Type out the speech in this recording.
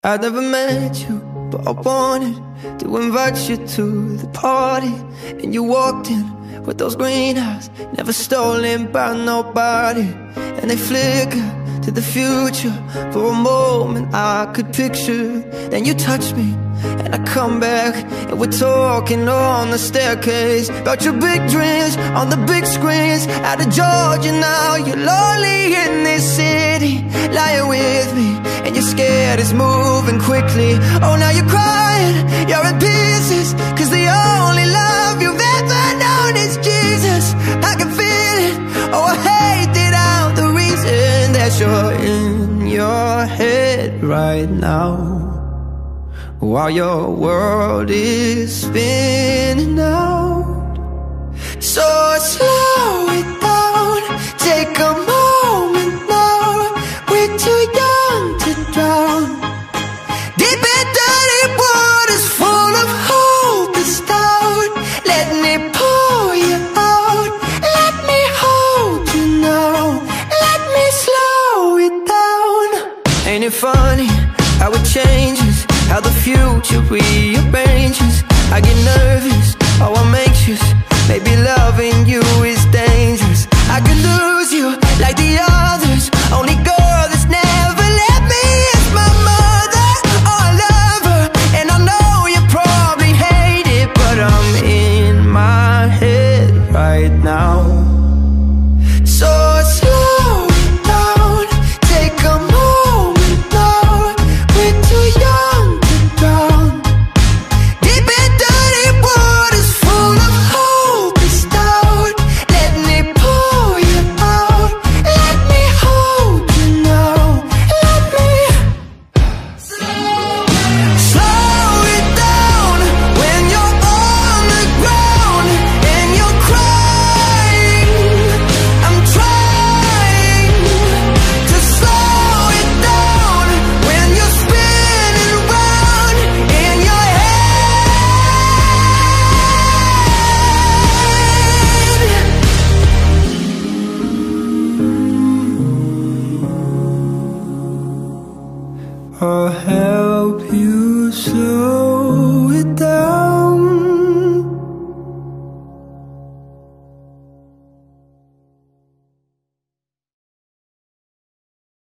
I never met you, but I wanted to invite you to the party. And you walked in with those green eyes, never stolen by nobody. And they flicker to the future. For a moment I could picture. Then you touch me and I come back, and we're talking on the staircase about your big dreams on the big screens. Out of Georgia now, you're lonely in this city, lying with me, and you're scared it's moving quickly. Oh, now you're crying, you're in pieces, cause the only love you've ever known is Jesus. I can feel it, oh I hate it out, the reason that you're in your head right now, while your world is spinning out. So slow it down, take a moment now. We're too young to drown, deep in dirty waters full of hopeless doubt. Let me pour you out, let me hold you now, let me slow it down. Ain't it funny how it changes, how the future rearranges? I get nervous, oh I'm anxious, maybe loving you is dangerous. I could lose you like the others, only girl that's never let me is my mother. Oh I love her, and I know you probably hate it, but I'm in my head right now. So slow it down, take a moment now. We're too young to drown, deep in dirty waters full of hopeless doubt. Let me pour you out, let me hold you now, let me slow it down. When you're on the ground and you're crying, I'm trying to slow it down. When you're spinning round in your head, I'll help you slow